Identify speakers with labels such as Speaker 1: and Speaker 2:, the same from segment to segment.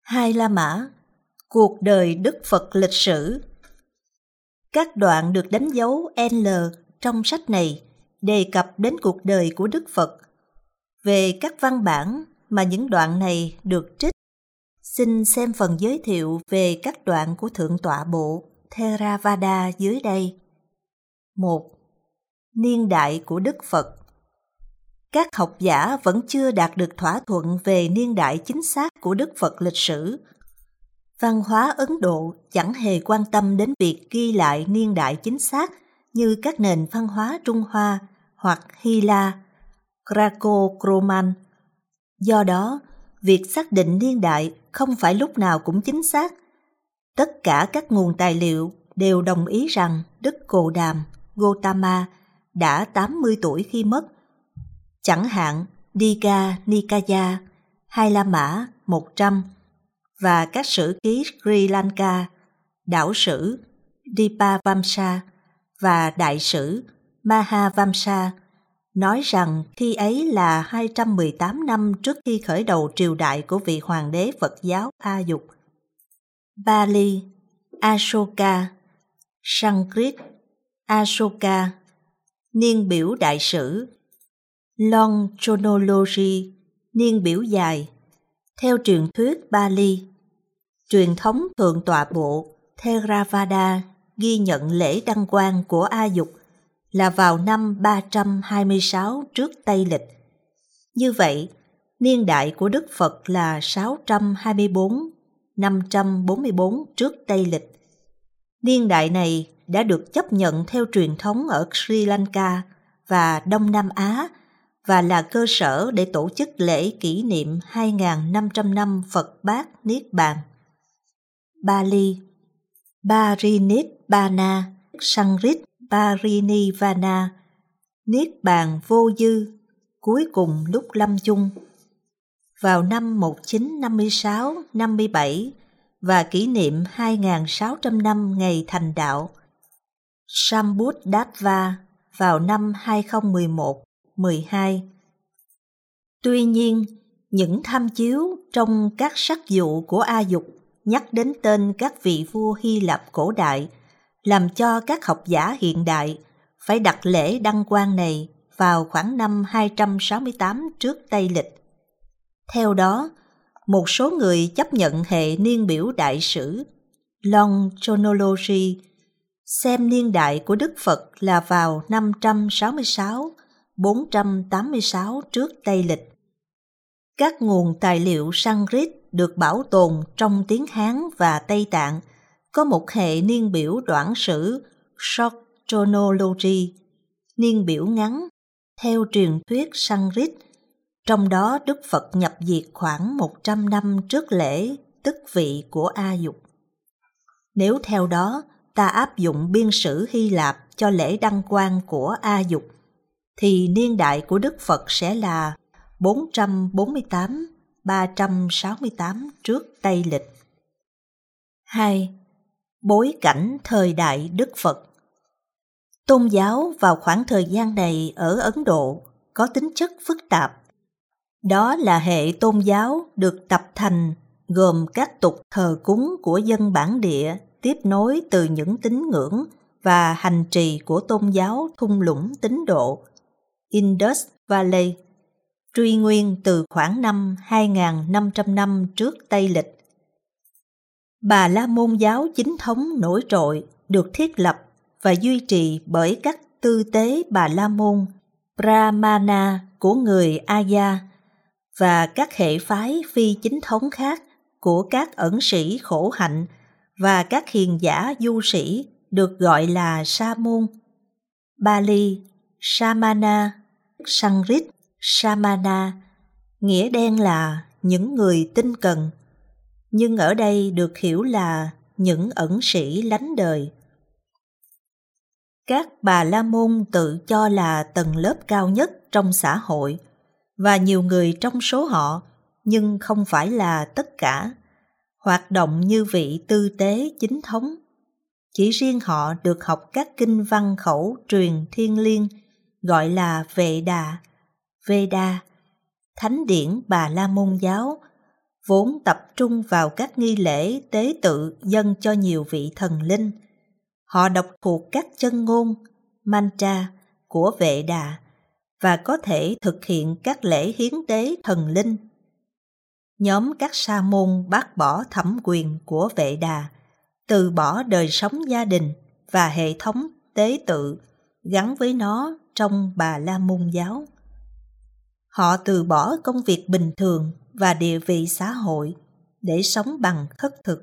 Speaker 1: Hai La Mã, cuộc đời Đức Phật lịch sử. Các đoạn được đánh dấu L trong sách này đề cập đến cuộc đời của Đức Phật. Về các văn bản mà những đoạn này được trích, xin xem phần giới thiệu về các đoạn của Thượng tọa Bộ Theravada dưới đây. 1. Niên đại của Đức Phật. Các học giả vẫn chưa đạt được thỏa thuận về niên đại chính xác của Đức Phật lịch sử. Văn hóa Ấn Độ chẳng hề quan tâm đến việc ghi lại niên đại chính xác như các nền văn hóa Trung Hoa hoặc Hy La, Greco-Roman. Do đó, việc xác định niên đại không phải lúc nào cũng chính xác. Tất cả các nguồn tài liệu đều đồng ý rằng Đức Cồ Đàm, Gotama, đã 80 tuổi khi mất. Chẳng hạn Digha Nikaya, Hai La Mã 100 và các sử ký Sri Lanka, đảo sử Dipavamsa và đại sử Mahavamsa nói rằng khi ấy là 218 năm trước khi khởi đầu triều đại của vị hoàng đế Phật giáo A Dục. Bali, Ashoka, Sanskrit, Ashoka, niên biểu đại sử, Long chronology, niên biểu dài. Theo truyền thuyết Bali, truyền thống Thượng tọa Bộ Theravada ghi nhận lễ đăng quang của A Dục là vào năm 326 trước Tây Lịch. Như vậy, niên đại của Đức Phật là 624-544 trước Tây Lịch. Niên đại này đã được chấp nhận theo truyền thống ở Sri Lanka và Đông Nam Á và là cơ sở để tổ chức lễ kỷ niệm 2.500 năm Phật Bát Niết Bàn. Bali, Parinibbana, Sanskrit, Parinivana, Niết Bàn vô dư, cuối cùng lúc lâm chung. Vào năm 1956-57 và kỷ niệm 2.600 năm ngày thành đạo. Sambuddhava vào năm 2011-12. Tuy nhiên, những tham chiếu trong các sắc dụ của A Dục nhắc đến tên các vị vua Hy Lạp cổ đại, làm cho các học giả hiện đại phải đặt lễ đăng quang này vào khoảng năm 268 trước Tây Lịch. Theo đó, một số người chấp nhận hệ niên biểu đại sử, Long chronology, xem niên đại của Đức Phật là vào 566-486 trước Tây Lịch. Các nguồn tài liệu Sanskrit được bảo tồn trong tiếng Hán và Tây Tạng có một hệ niên biểu đoạn sử Short chronology, niên biểu ngắn, theo truyền thuyết Sanskrit. Trong đó Đức Phật nhập diệt khoảng 100 năm trước lễ tức vị của A Dục. Nếu theo đó ta áp dụng biên sử Hy Lạp cho lễ đăng quang của A Dục, thì niên đại của Đức Phật sẽ là 448-368 trước Tây Lịch. 2. Bối cảnh thời đại Đức Phật. Tôn giáo vào khoảng thời gian này ở Ấn Độ có tính chất phức tạp. Đó là hệ tôn giáo được tập thành gồm các tục thờ cúng của dân bản địa tiếp nối từ những tín ngưỡng và hành trì của tôn giáo thung lũng Tín Độ, Indus Valley, truy nguyên từ khoảng năm 2.500 năm trước Tây Lịch. Bà La Môn giáo chính thống nổi trội được thiết lập và duy trì bởi các tư tế Bà La Môn, Brahmana của người Arya và các hệ phái phi chính thống khác của các ẩn sĩ khổ hạnh và các hiền giả du sĩ được gọi là Sa môn. Bali, Samana, Sanskrit, Samana, nghĩa đen là những người tinh cần, nhưng ở đây được hiểu là những ẩn sĩ lánh đời. Các Bà La Môn tự cho là tầng lớp cao nhất trong xã hội, và nhiều người trong số họ, nhưng không phải là tất cả, hoạt động như vị tư tế chính thống. Chỉ riêng họ được học các kinh văn khẩu truyền thiêng liêng gọi là Veda, thánh điển Bà La Môn giáo, vốn tập trung vào các nghi lễ tế tự dâng cho nhiều vị thần linh. Họ đọc thuộc các chân ngôn, mantra của Vệ Đà và có thể thực hiện các lễ hiến tế thần linh. Nhóm các sa môn bác bỏ thẩm quyền của Vệ Đà, từ bỏ đời sống gia đình và hệ thống tế tự gắn với nó trong Bà La Môn giáo. Họ từ bỏ công việc bình thường và địa vị xã hội để sống bằng khất thực.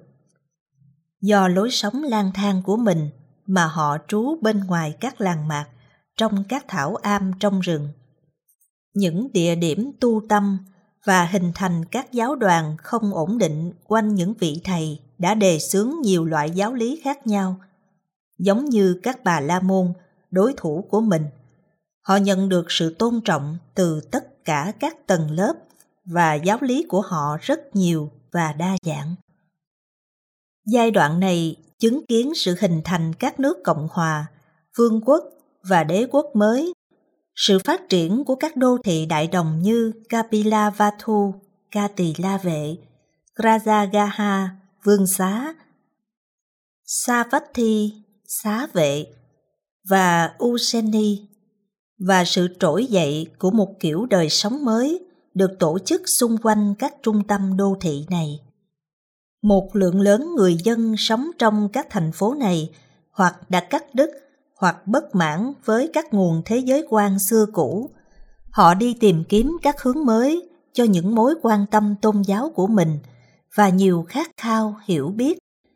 Speaker 1: Do lối sống lang thang của mình mà họ trú bên ngoài các làng mạc, trong các thảo am trong rừng. Những địa điểm tu tâm và hình thành các giáo đoàn không ổn định quanh những vị thầy đã đề xướng nhiều loại giáo lý khác nhau. Giống như các Bà La Môn, đối thủ của mình, họ nhận được sự tôn trọng từ tất cả các tầng lớp và giáo lý của họ rất nhiều và đa dạng. Giai đoạn này chứng kiến sự hình thành các nước cộng hòa, vương quốc và đế quốc mới, sự phát triển của các đô thị đại đồng như Kapilavatthu, Ca Tỳ La Vệ, Rajagaha, Vương Xá, Savatthi, Xá Vệ và Ujjaini, và sự trỗi dậy của một kiểu đời sống mới được tổ chức xung quanh các trung tâm đô thị này. Một lượng lớn người dân sống trong các thành phố này hoặc đã cắt đứt hoặc bất mãn với các nguồn thế giới quan xưa cũ. Họ đi tìm kiếm các hướng mới cho những mối quan tâm tôn giáo của mình và nhiều khát khao hiểu biết.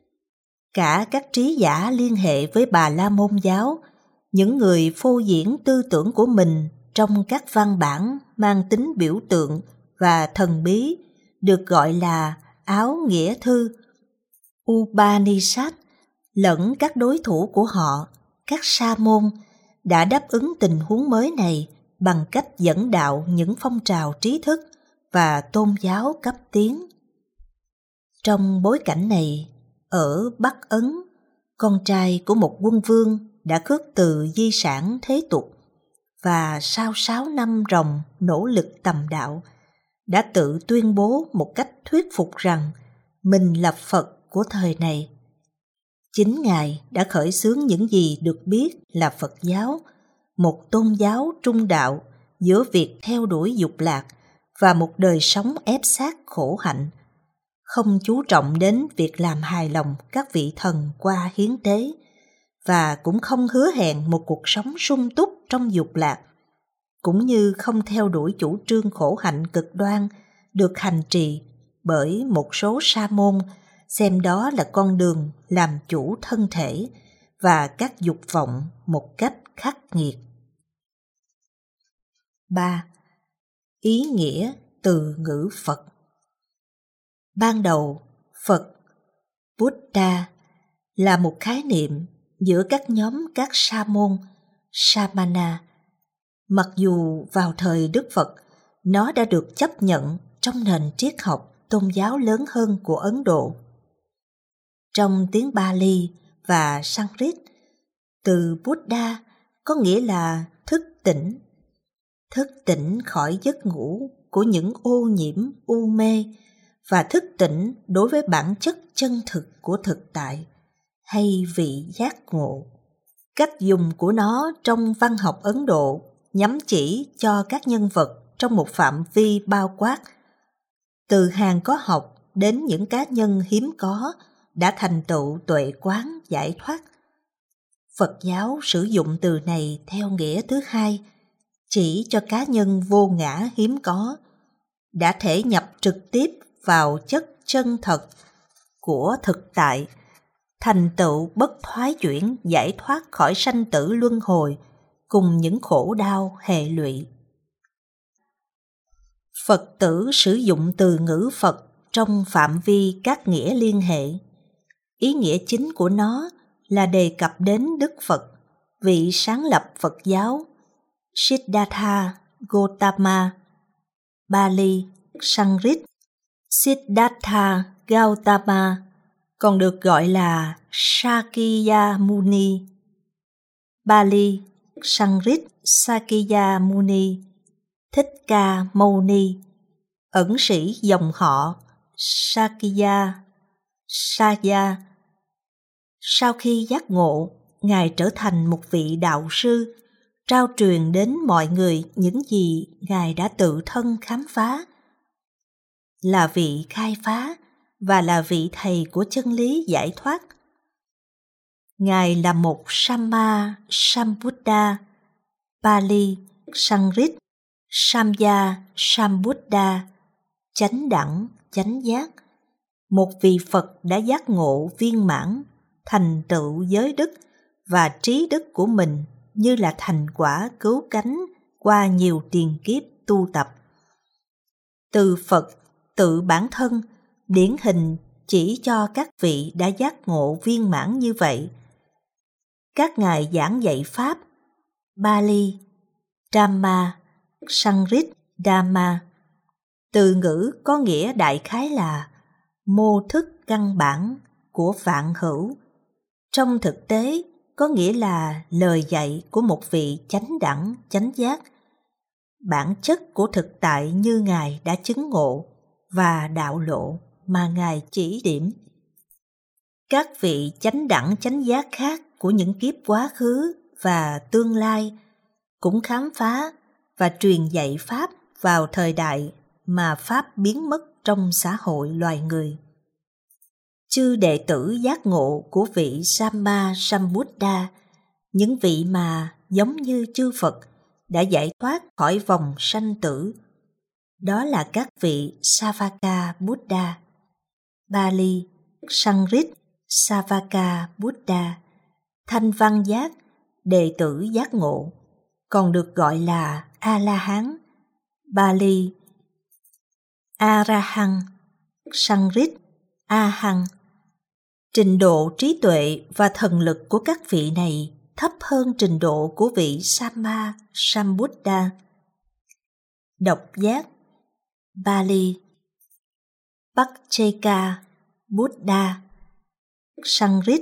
Speaker 1: Cả các trí giả liên hệ với Bà La Môn giáo, những người phô diễn tư tưởng của mình trong các văn bản mang tính biểu tượng và thần bí, được gọi là áo nghĩa thư, Upanishad, lẫn các đối thủ của họ, các sa môn, đã đáp ứng tình huống mới này bằng cách dẫn đạo những phong trào trí thức và tôn giáo cấp tiến. Trong bối cảnh này, ở Bắc Ấn, con trai của một quân vương đã khước từ di sản thế tục và sau 6 năm ròng nỗ lực tầm đạo, đã tự tuyên bố một cách thuyết phục rằng mình là Phật của thời này. Chính Ngài đã khởi xướng những gì được biết là Phật giáo, một tôn giáo trung đạo giữa việc theo đuổi dục lạc và một đời sống ép sát khổ hạnh, không chú trọng đến việc làm hài lòng các vị thần qua hiến tế, và cũng không hứa hẹn một cuộc sống sung túc trong dục lạc, cũng như không theo đuổi chủ trương khổ hạnh cực đoan được hành trì bởi một số sa môn xem đó là con đường làm chủ thân thể và các dục vọng một cách khắc nghiệt. 3. Ý nghĩa từ ngữ Phật. Ban đầu, Phật, Buddha, là một khái niệm giữa các nhóm các sa môn, Samana. Mặc dù vào thời Đức Phật, nó đã được chấp nhận trong nền triết học tôn giáo lớn hơn của Ấn Độ. Trong tiếng Bali và Sanskrit, từ Buddha có nghĩa là thức tỉnh khỏi giấc ngủ của những ô nhiễm u mê và thức tỉnh đối với bản chất chân thực của thực tại hay vị giác ngộ. Cách dùng của nó trong văn học Ấn Độ nhắm chỉ cho các nhân vật trong một phạm vi bao quát, từ hàng có học đến những cá nhân hiếm có đã thành tựu tuệ quán giải thoát. Phật giáo sử dụng từ này theo nghĩa thứ hai, chỉ cho cá nhân vô ngã hiếm có, đã thể nhập trực tiếp vào chất chân thật của thực tại, thành tựu bất thoái chuyển giải thoát khỏi sanh tử luân hồi cùng những khổ đau hệ lụy. Phật tử sử dụng từ ngữ Phật trong phạm vi các nghĩa liên hệ. Ý nghĩa chính của nó là đề cập đến Đức Phật, vị sáng lập Phật giáo, Siddhartha Gautama, Bali, Sanskrit, Siddhartha Gautama, còn được gọi là Sakya Muni, Bali, Sanskrit, Sakya Muni, Thích Ca Mâu Ni, ẩn sĩ dòng họ Sakya. Sau khi giác ngộ, Ngài trở thành một vị đạo sư, trao truyền đến mọi người những gì Ngài đã tự thân khám phá. Là vị khai phá và là vị thầy của chân lý giải thoát. Ngài là một Samma Sambuddha, Pali Sanskrit Samya Sambuddha, chánh đẳng, chánh giác, một vị Phật đã giác ngộ viên mãn, thành tựu giới đức và trí đức của mình như là thành quả cứu cánh qua nhiều tiền kiếp tu tập. Từ Phật tự bản thân, điển hình chỉ cho các vị đã giác ngộ viên mãn như vậy. Các ngài giảng dạy Pháp, Pali, Dhamma, Sanskrit, Dhamma. Từ ngữ có nghĩa đại khái là mô thức căn bản của vạn hữu. Trong thực tế, có nghĩa là lời dạy của một vị chánh đẳng, chánh giác, bản chất của thực tại như Ngài đã chứng ngộ và đạo lộ mà Ngài chỉ điểm. Các vị chánh đẳng, chánh giác khác của những kiếp quá khứ và tương lai cũng khám phá và truyền dạy Pháp vào thời đại mà Pháp biến mất trong xã hội loài người. Chư đệ tử giác ngộ của vị Samma Sambuddha, những vị mà giống như chư Phật đã giải thoát khỏi vòng sanh tử, đó là các vị Savaka Buddha, Pali, Sanskrit, Savaka Buddha, thanh văn giác, đệ tử giác ngộ, còn được gọi là A-la-hán, Pali, A-ra-hăng, Sanskrit, A-hăng. Trình độ trí tuệ và thần lực của các vị này thấp hơn trình độ của vị Samma Sambuddha. Độc giác, Pali, Pacceka Buddha, Sanskrit,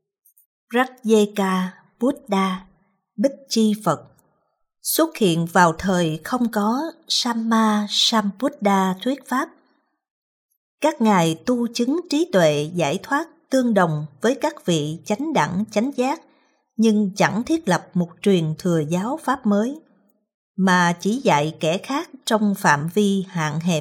Speaker 1: Rajeka Buddha, Bích Chi Phật, xuất hiện vào thời không có Samma Sambuddha thuyết pháp. Các ngài tu chứng trí tuệ giải thoát tương đồng với các vị chánh đẳng chánh giác, nhưng chẳng thiết lập một truyền thừa giáo pháp mới, mà chỉ dạy kẻ khác trong phạm vi hạn hẹp.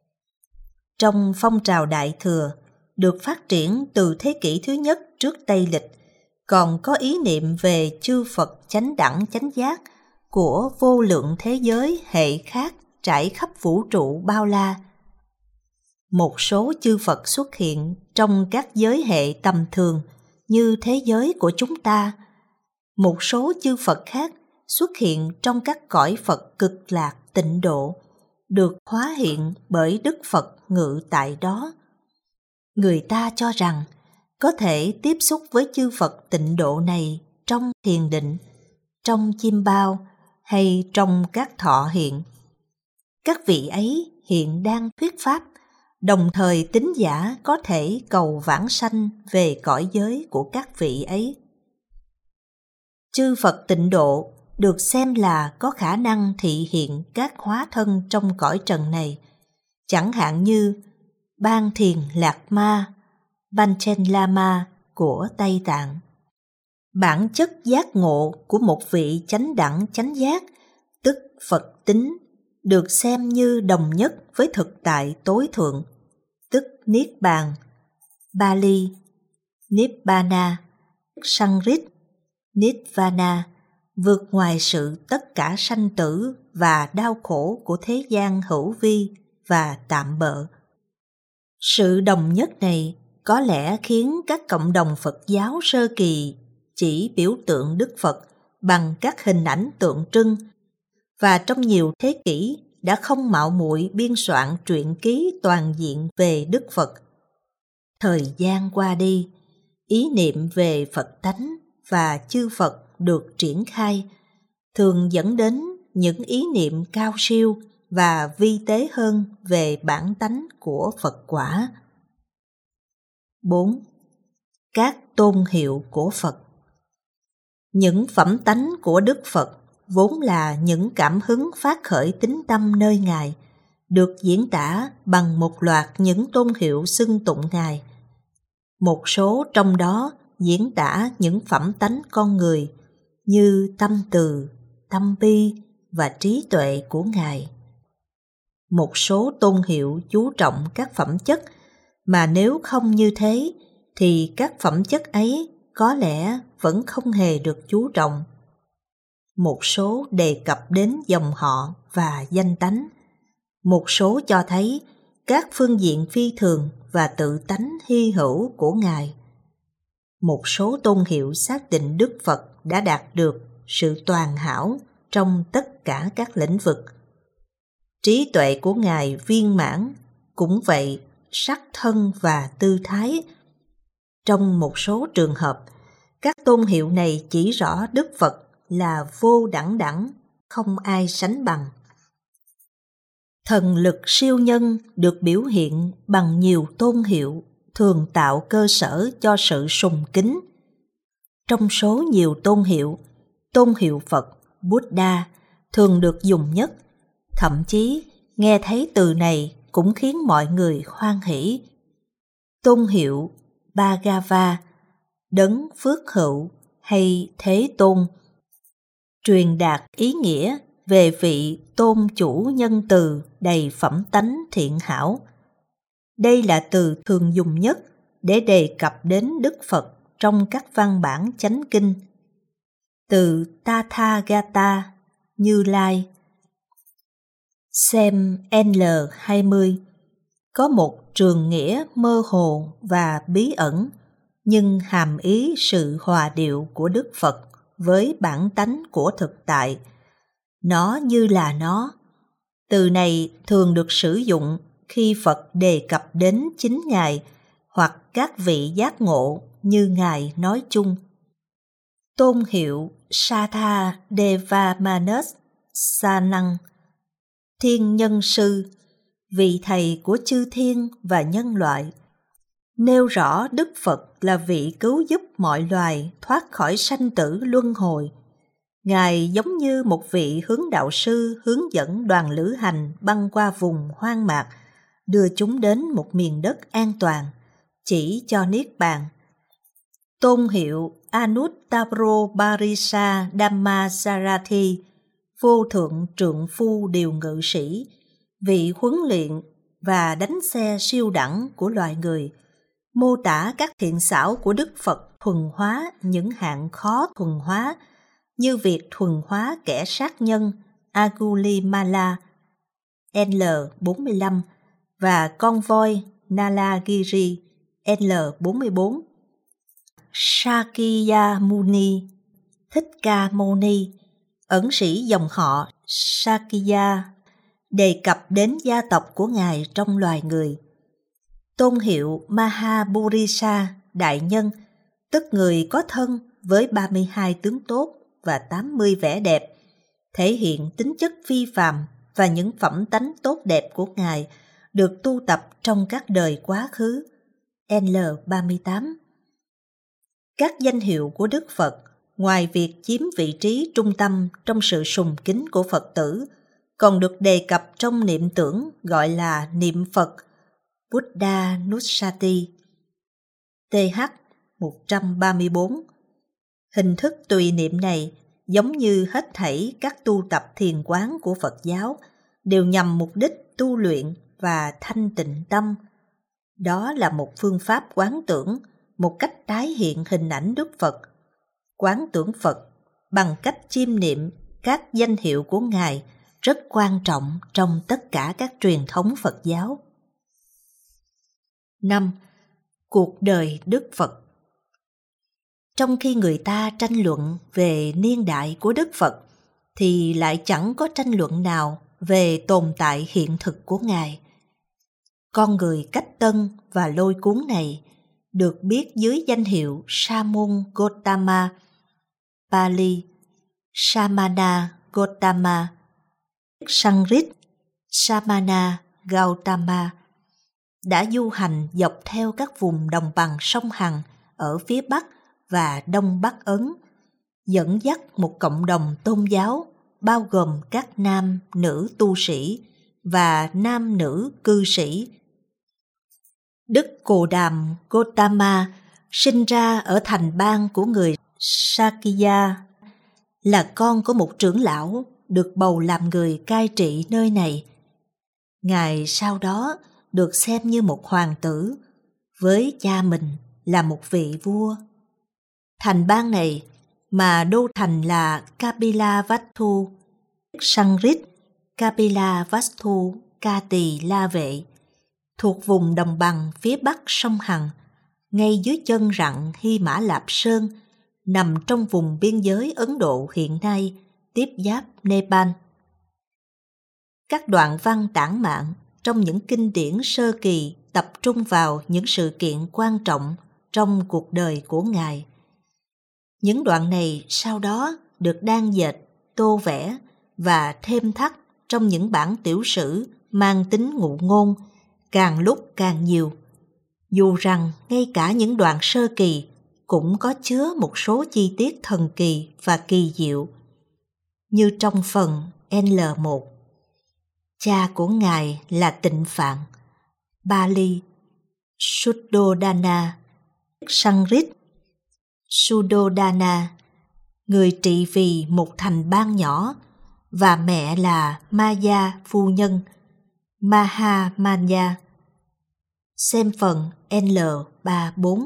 Speaker 1: Trong phong trào Đại Thừa, được phát triển từ thế kỷ thứ nhất trước Tây Lịch, còn có ý niệm về chư Phật chánh đẳng chánh giác của vô lượng thế giới hệ khác trải khắp vũ trụ bao la. Một số chư Phật xuất hiện trong các giới hệ tầm thường như thế giới của chúng ta. Một số chư Phật khác xuất hiện trong các cõi Phật cực lạc tịnh độ, được hóa hiện bởi Đức Phật ngự tại đó. Người ta cho rằng có thể tiếp xúc với chư Phật tịnh độ này trong thiền định, trong chiêm bao hay trong các thọ hiện. Các vị ấy hiện đang thuyết pháp, đồng thời tín giả có thể cầu vãng sanh về cõi giới của các vị ấy. Chư Phật tịnh độ được xem là có khả năng thị hiện các hóa thân trong cõi trần này, chẳng hạn như Ban Thiền Lạc Ma, Panchen Lama của Tây Tạng. Bản chất giác ngộ của một vị chánh đẳng chánh giác, tức Phật tính, được xem như đồng nhất với thực tại tối thượng, tức Niết Bàn, Pali, Nibbana, Sanskrit, Nirvana, vượt ngoài sự tất cả sanh tử và đau khổ của thế gian hữu vi và tạm bợ. Sự đồng nhất này có lẽ khiến các cộng đồng Phật giáo sơ kỳ chỉ biểu tượng Đức Phật bằng các hình ảnh tượng trưng, và trong nhiều thế kỷ đã không mạo muội biên soạn truyện ký toàn diện về Đức Phật. Thời gian qua đi, ý niệm về Phật tánh và chư Phật được triển khai, thường dẫn đến những ý niệm cao siêu và vi tế hơn về bản tánh của Phật quả. 4. Các tôn hiệu của Phật. Những phẩm tánh của Đức Phật vốn là những cảm hứng phát khởi tín tâm nơi Ngài, được diễn tả bằng một loạt những tôn hiệu xưng tụng Ngài. Một số trong đó diễn tả những phẩm tánh con người như tâm từ, tâm bi và trí tuệ của Ngài. Một số tôn hiệu chú trọng các phẩm chất mà nếu không như thế thì các phẩm chất ấy có lẽ vẫn không hề được chú trọng. Một số đề cập đến dòng họ và danh tánh. Một số cho thấy các phương diện phi thường và tự tánh hy hữu của Ngài. Một số tôn hiệu xác định Đức Phật đã đạt được sự toàn hảo trong tất cả các lĩnh vực. Trí tuệ của Ngài viên mãn, cũng vậy sắc thân và tư thái. Trong một số trường hợp, các tôn hiệu này chỉ rõ Đức Phật là vô đẳng đẳng, không ai sánh bằng. Thần lực siêu nhân được biểu hiện bằng nhiều tôn hiệu, thường tạo cơ sở cho sự sùng kính. Trong số nhiều tôn hiệu Phật, Buddha thường được dùng nhất. Thậm chí, nghe thấy từ này cũng khiến mọi người hoan hỷ. Tôn hiệu Bhagava, Đấng Phước Hữu hay Thế Tôn, truyền đạt ý nghĩa về vị tôn chủ nhân từ đầy phẩm tánh thiện hảo. Đây là từ thường dùng nhất để đề cập đến Đức Phật trong các văn bản chánh kinh. Từ Tathagata, Như Lai. Xem N20 có một trường nghĩa mơ hồ và bí ẩn, nhưng hàm ý sự hòa điệu của Đức Phật với bản tánh của thực tại. Nó như là nó. Từ này thường được sử dụng khi Phật đề cập đến chính Ngài hoặc các vị giác ngộ như Ngài nói chung. Tôn hiệu Satha Devamanus Sanang, Thiên Nhân Sư, vị thầy của chư thiên và nhân loại, nêu rõ Đức Phật là vị cứu giúp mọi loài thoát khỏi sanh tử luân hồi. Ngài giống như một vị hướng đạo sư hướng dẫn đoàn lữ hành băng qua vùng hoang mạc, đưa chúng đến một miền đất an toàn, chỉ cho niết bàn. Tôn hiệu Anuttaro Parisa Dhamma Sarathi, vô thượng trượng phu điều ngự sĩ, vị huấn luyện và đánh xe siêu đẳng của loài người, mô tả các thiện xảo của Đức Phật thuần hóa những hạng khó thuần hóa, như việc thuần hóa kẻ sát nhân Angulimala L45 và con voi Nalagiri L44. Sakyamuni, Thích Ca Mâu Ni, ẩn sĩ dòng họ Sakya, đề cập đến gia tộc của Ngài trong loài người. Tôn hiệu Mahaburisa, đại nhân, tức người có thân với 32 tướng tốt và 80 vẻ đẹp, thể hiện tính chất phi phàm và những phẩm tánh tốt đẹp của Ngài được tu tập trong các đời quá khứ. L38. Các danh hiệu của Đức Phật, ngoài việc chiếm vị trí trung tâm trong sự sùng kính của Phật tử, còn được đề cập trong niệm tưởng gọi là niệm Phật Buddha Nussati. TH 134. Hình thức tùy niệm này giống như hết thảy các tu tập thiền quán của Phật giáo đều nhằm mục đích tu luyện và thanh tịnh tâm. Đó là một phương pháp quán tưởng, một cách tái hiện hình ảnh Đức Phật. Quán tưởng Phật bằng cách chiêm niệm các danh hiệu của Ngài rất quan trọng trong tất cả các truyền thống Phật giáo. 5. Cuộc đời Đức Phật. Trong khi người ta tranh luận về niên đại của Đức Phật, thì lại chẳng có tranh luận nào về tồn tại hiện thực của Ngài. Con người cách tân và lôi cuốn này được biết dưới danh hiệu Sa môn Gotama, Pali Samana Gotama, Sanskrit Samana Gautama, đã du hành dọc theo các vùng đồng bằng sông Hằng ở phía Bắc và Đông Bắc Ấn, dẫn dắt một cộng đồng tôn giáo bao gồm các nam, nữ tu sĩ và nam nữ cư sĩ. Đức Cồ Đàm Gotama sinh ra ở thành bang của người Sakya, là con của một trưởng lão được bầu làm người cai trị nơi này. Ngài sau đó được xem như một hoàng tử, với cha mình là một vị vua. Thành bang này mà đô thành là Kapilavatthu, Sanskrit Kapilavatthu Ca Tỳ La Vệ, thuộc vùng đồng bằng phía bắc sông Hằng, ngay dưới chân rặng Hy Mã Lạp Sơn, nằm trong vùng biên giới Ấn Độ hiện nay, tiếp giáp Nepal. Các đoạn văn tản mạn trong những kinh điển sơ kỳ tập trung vào những sự kiện quan trọng trong cuộc đời của Ngài. Những đoạn này sau đó được đan dệt, tô vẽ và thêm thắt trong những bản tiểu sử mang tính ngụ ngôn, càng lúc càng nhiều. Dù rằng ngay cả những đoạn sơ kỳ cũng có chứa một số chi tiết thần kỳ và kỳ diệu, như trong phần L1. Cha của Ngài là Tịnh Phạn, Bali Suddhodana, Sanskrit Suddhodana, người trị vì một thành bang nhỏ, và mẹ là Maya phu nhân, Mahamaya. Xem phần L34.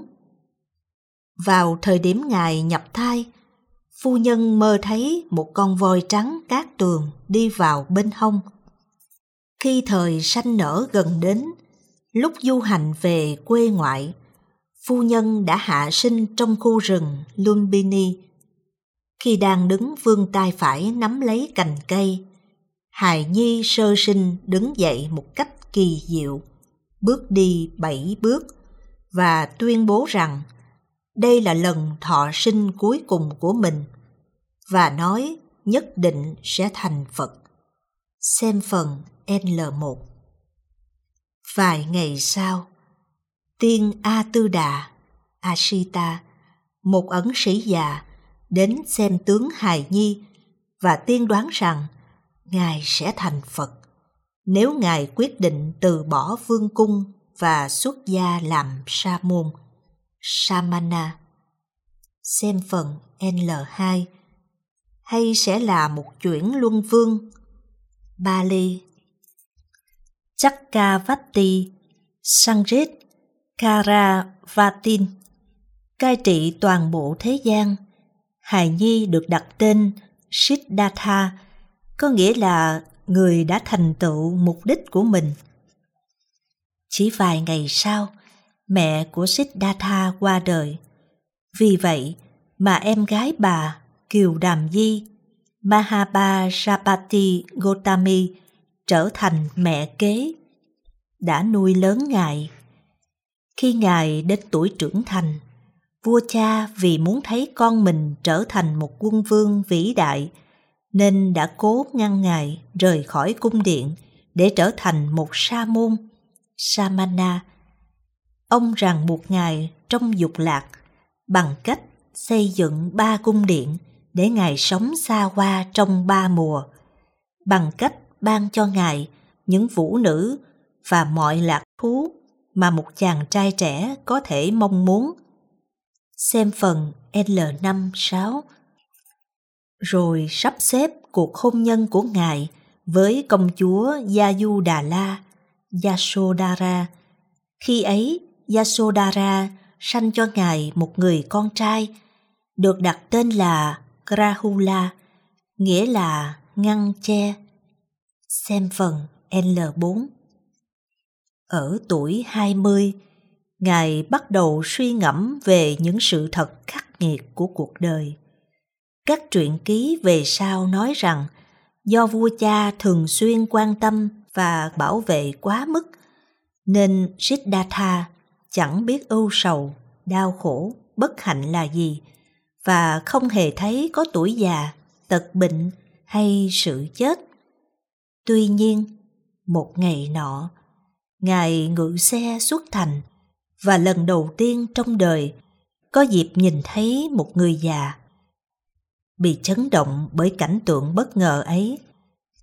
Speaker 1: Vào thời điểm Ngài nhập thai, phu nhân mơ thấy một con voi trắng cát tường đi vào bên hông. Khi thời sanh nở gần đến, lúc du hành về quê ngoại, phu nhân đã hạ sinh trong khu rừng Lumbini. Khi đang đứng vươn tay phải nắm lấy cành cây, hài nhi sơ sinh đứng dậy một cách kỳ diệu, bước đi 7 bước và tuyên bố rằng đây là lần thọ sinh cuối cùng của mình, và nói nhất định sẽ thành Phật. Xem phần L1. Vài ngày sau, tiên A Tư Đà, Ashita, một ẩn sĩ già, đến xem tướng hài nhi và tiên đoán rằng Ngài sẽ thành Phật nếu Ngài quyết định từ bỏ vương cung và xuất gia làm sa môn, Samana. Xem phần L2. Hay sẽ là một chuyển luân vương, Bali Chakkavatti, Sanskrit Karavatin, cai trị toàn bộ thế gian. Hài nhi được đặt tên Siddhartha, có nghĩa là người đã thành tựu mục đích của mình. Chỉ vài ngày sau, mẹ của Siddhartha qua đời. Vì vậy mà em gái bà Kiều Đàm Di, Mahabhajapati Gotami, trở thành mẹ kế, đã nuôi lớn Ngài. Khi Ngài đến tuổi trưởng thành, vua cha vì muốn thấy con mình trở thành một quân vương vĩ đại, nên đã cố ngăn Ngài rời khỏi cung điện để trở thành một sa môn, Samana. Ông ràng buộc Ngài trong dục lạc bằng cách xây dựng 3 cung điện để Ngài sống xa hoa trong 3 mùa, bằng cách ban cho Ngài những vũ nữ và mọi lạc thú mà một chàng trai trẻ có thể mong muốn. Xem phần L5-6. Rồi sắp xếp cuộc hôn nhân của Ngài với công chúa Yasudhala, Yasodhara. Khi ấy, Yasodhara sanh cho Ngài một người con trai, được đặt tên là Rahula, nghĩa là ngăn che. Xem phần L4. Ở tuổi 20, Ngài bắt đầu suy ngẫm về những sự thật khắc nghiệt của cuộc đời. Các truyện ký về sau nói rằng do vua cha thường xuyên quan tâm và bảo vệ quá mức, nên Siddhartha chẳng biết ưu sầu, đau khổ, bất hạnh là gì, và không hề thấy có tuổi già, tật bệnh hay sự chết. Tuy nhiên, một ngày nọ, Ngài ngự xe xuất thành, và lần đầu tiên trong đời có dịp nhìn thấy một người già. Bị chấn động bởi cảnh tượng bất ngờ ấy,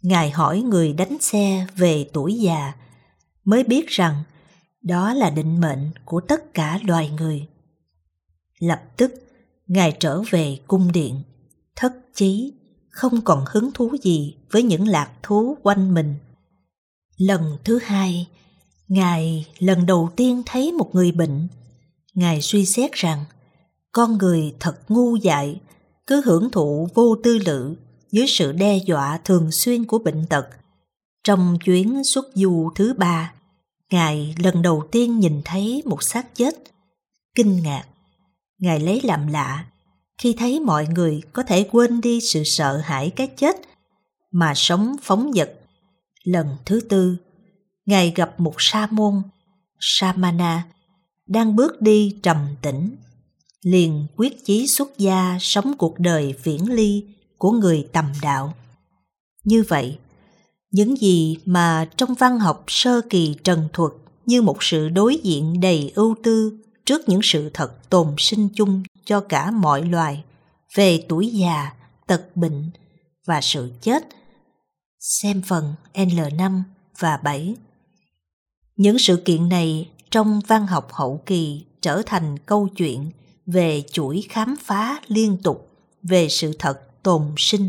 Speaker 1: Ngài hỏi người đánh xe về tuổi già, mới biết rằng đó là định mệnh của tất cả loài người. Lập tức, Ngài trở về cung điện, thất chí, không còn hứng thú gì với những lạc thú quanh mình. Lần thứ hai, Ngài lần đầu tiên thấy một người bệnh. Ngài suy xét rằng con người thật ngu dại, cứ hưởng thụ vô tư lự dưới sự đe dọa thường xuyên của bệnh tật. Trong chuyến xuất du thứ 3, Ngài lần đầu tiên nhìn thấy một xác chết. Kinh ngạc, Ngài lấy làm lạ khi thấy mọi người có thể quên đi sự sợ hãi cái chết mà sống phóng dật. Lần thứ 4, Ngài gặp một sa môn, Samana, đang bước đi trầm tĩnh, liền quyết chí xuất gia sống cuộc đời viễn ly của người tầm đạo. Như vậy, những gì mà trong văn học sơ kỳ trần thuật như một sự đối diện đầy ưu tư trước những sự thật tồn sinh chung cho cả mọi loài về tuổi già, tật bệnh và sự chết. Xem phần L5 và 7. Những sự kiện này trong văn học hậu kỳ trở thành câu chuyện về chuỗi khám phá liên tục về sự thật tồn sinh.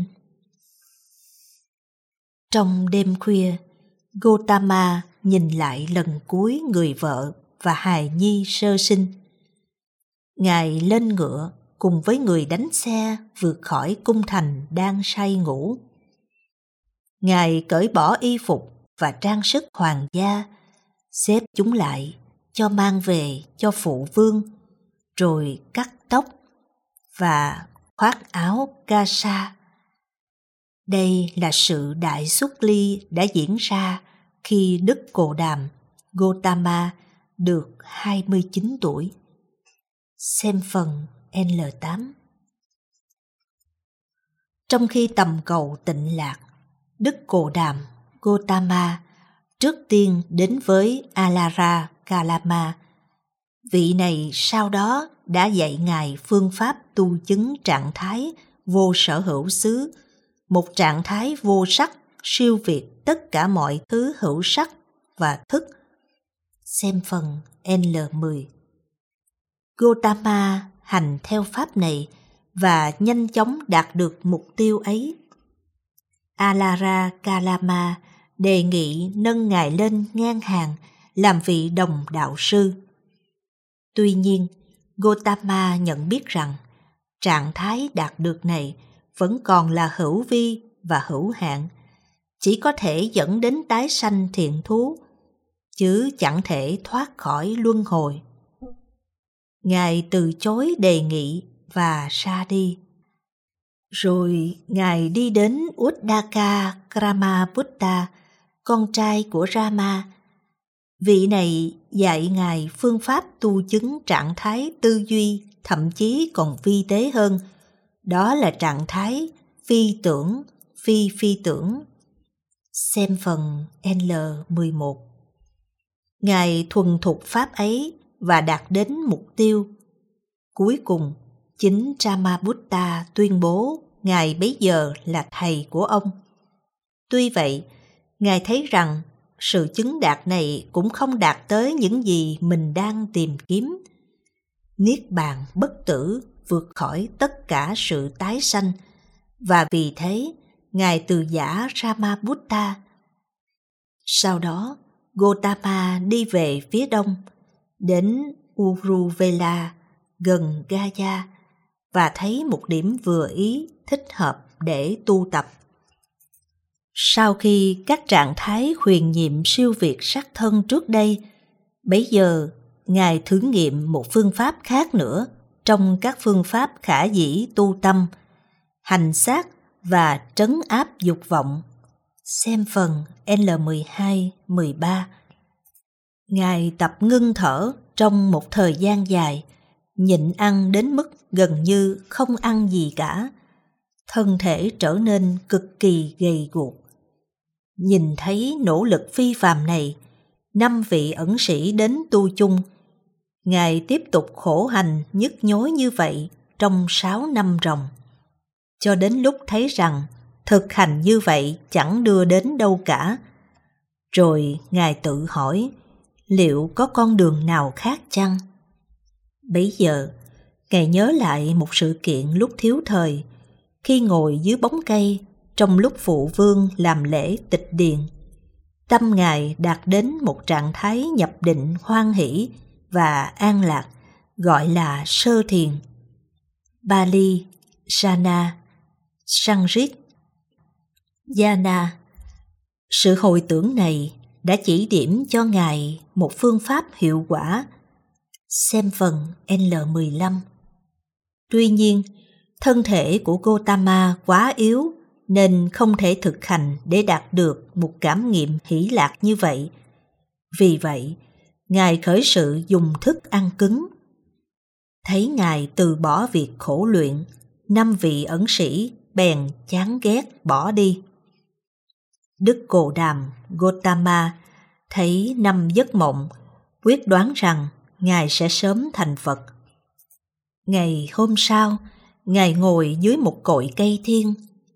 Speaker 1: Trong đêm khuya, Gotama nhìn lại lần cuối người vợ và hài nhi sơ sinh. Ngài lên ngựa cùng với người đánh xe vượt khỏi cung thành đang say ngủ. Ngài cởi bỏ y phục và trang sức hoàng gia, xếp chúng lại cho mang về cho phụ vương, rồi cắt tóc và khoác áo kasa. Đây là sự đại xuất ly đã diễn ra khi Đức Cồ Đàm Gotama được 29 tuổi. Xem phần L8. Trong khi tầm cầu tịnh lạc, Đức Cồ Đàm Gotama trước tiên đến với Alara Kalama. Vị này sau đó đã dạy Ngài phương pháp tu chứng trạng thái vô sở hữu xứ, một trạng thái vô sắc siêu việt tất cả mọi thứ hữu sắc và thức. Xem phần L10. Gotama hành theo pháp này và nhanh chóng đạt được mục tiêu ấy. Alara Kalama đề nghị nâng Ngài lên ngang hàng làm vị đồng đạo sư. Tuy nhiên, Gotama nhận biết rằng trạng thái đạt được này vẫn còn là hữu vi và hữu hạn, chỉ có thể dẫn đến tái sanh thiện thú, chứ chẳng thể thoát khỏi luân hồi. Ngài từ chối đề nghị và ra đi. Rồi Ngài đi đến Uddaka Brahmaputta, con trai của Rama. Vị này dạy Ngài phương pháp tu chứng trạng thái tư duy thậm chí còn vi tế hơn, đó là trạng thái phi tưởng, phi tưởng. Xem phần L11. Ngài thuần thục pháp ấy và đạt đến mục tiêu. Cuối cùng, chính Brahmaputta tuyên bố Ngài bấy giờ là thầy của ông. Tuy vậy, Ngài thấy rằng sự chứng đạt này cũng không đạt tới những gì mình đang tìm kiếm. Niết bàn bất tử vượt khỏi tất cả sự tái sanh, và vì thế Ngài từ giã Brahmaputta. Sau đó, Gotama đi về phía đông, đến Uruvela gần Gaya, và thấy một điểm vừa ý thích hợp để tu tập. Sau khi các trạng thái huyền nhiệm siêu việt sắc thân trước đây, bấy giờ Ngài thử nghiệm một phương pháp khác nữa trong các phương pháp khả dĩ tu tâm, hành sát và trấn áp dục vọng. Xem phần L12-13. Ngài tập ngưng thở trong một thời gian dài, nhịn ăn đến mức gần như không ăn gì cả. Thân thể trở nên cực kỳ gầy guộc. Nhìn thấy nỗ lực phi phàm này, 5 vị ẩn sĩ đến tu chung. Ngài tiếp tục khổ hành nhức nhối như vậy trong 6 năm ròng, cho đến lúc thấy rằng thực hành như vậy chẳng đưa đến đâu cả. Rồi Ngài tự hỏi, liệu có con đường nào khác chăng? Bấy giờ, Ngài nhớ lại một sự kiện lúc thiếu thời, khi ngồi dưới bóng cây trong lúc phụ vương làm lễ tịch điền. Tâm Ngài đạt đến một trạng thái nhập định hoan hỷ và an lạc, gọi là sơ thiền. Bali, Jhana, Sanskrit, Dhyana. Sự hồi tưởng này đã chỉ điểm cho Ngài một phương pháp hiệu quả. Xem phần L15. Tuy nhiên, thân thể của Gotama quá yếu nên không thể thực hành để đạt được một cảm nghiệm hỷ lạc như vậy. Vì vậy, Ngài khởi sự dùng thức ăn cứng. Thấy Ngài từ bỏ việc khổ luyện, 5 vị ẩn sĩ bèn chán ghét bỏ đi. Đức Cồ Đàm Gotama thấy 5 giấc mộng, quyết đoán rằng Ngài sẽ sớm thành Phật. Ngày hôm sau, Ngài ngồi dưới một cội cây thiên.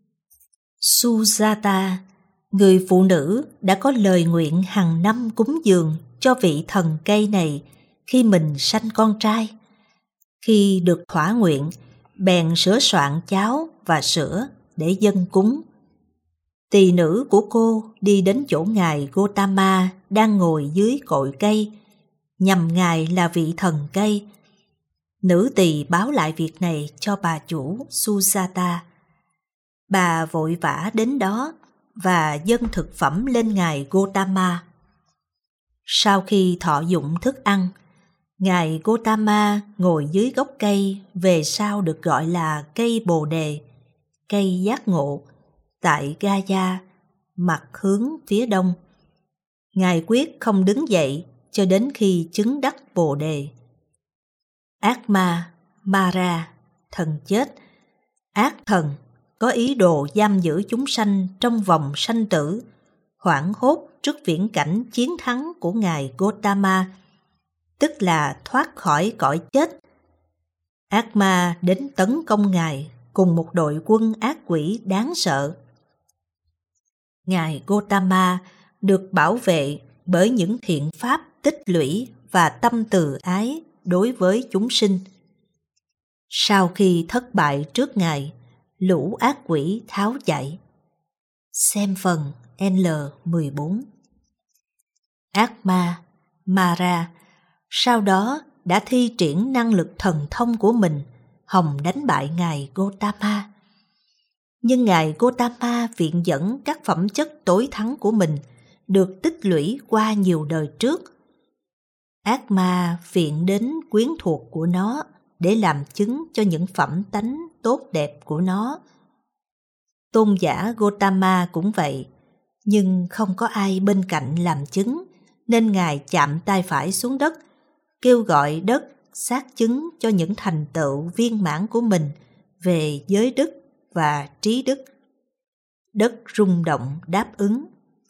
Speaker 1: Sujata, người phụ nữ đã có lời nguyện hàng năm cúng dường cho vị thần cây này khi mình sanh con trai. Khi được thỏa nguyện, bèn sửa soạn cháo và sữa để dâng cúng. Tỳ nữ của cô đi đến chỗ Ngài Gotama đang ngồi dưới cội cây, nhằm Ngài là vị thần cây. Nữ tỳ báo lại việc này cho bà chủ Sujata. Bà vội vã đến đó và dâng thực phẩm lên Ngài Gotama. Sau khi thọ dụng thức ăn, Ngài Gotama ngồi dưới gốc cây về sau được gọi là cây Bồ Đề, cây giác ngộ, tại Gaya, mặt hướng phía đông. Ngài quyết không đứng dậy cho đến khi chứng đắc Bồ Đề. Atma, Mara, thần chết, ác thần, có ý đồ giam giữ chúng sanh trong vòng sanh tử, hoảng hốt trước viễn cảnh chiến thắng của Ngài Gotama, tức là thoát khỏi cõi chết. Atma đến tấn công Ngài cùng một đội quân ác quỷ đáng sợ. Ngài Gotama được bảo vệ bởi những thiện pháp tích lũy và tâm từ ái đối với chúng sinh. Sau khi thất bại trước Ngài, lũ ác quỷ tháo chạy. Xem phần L14. Atma, Mara sau đó đã thi triển năng lực thần thông của mình, hòng đánh bại Ngài Gotama. Nhưng Ngài Gotama viện dẫn các phẩm chất tối thắng của mình được tích lũy qua nhiều đời trước. Atma viện đến quyến thuộc của nó để làm chứng cho những phẩm tánh tốt đẹp của nó. Tôn giả Gotama cũng vậy, nhưng không có ai bên cạnh làm chứng, nên Ngài chạm tay phải xuống đất, kêu gọi đất xác chứng cho những thành tựu viên mãn của mình về giới đức và trí đức. Đất rung động đáp ứng.